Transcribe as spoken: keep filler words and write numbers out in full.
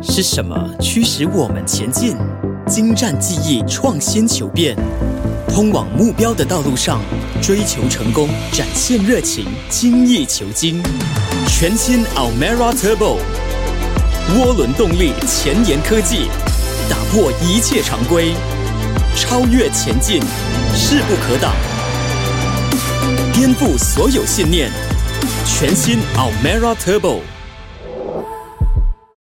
是什么驱使我们前进？精湛技艺，创新求变，通往目标的道路上，追求成功，展现热情，精益求精。全新 Almera Turbo， 涡轮动力，前沿科技，打破一切常规，超越前进，势不可挡，颠覆所有信念。全新 Almera Turbo。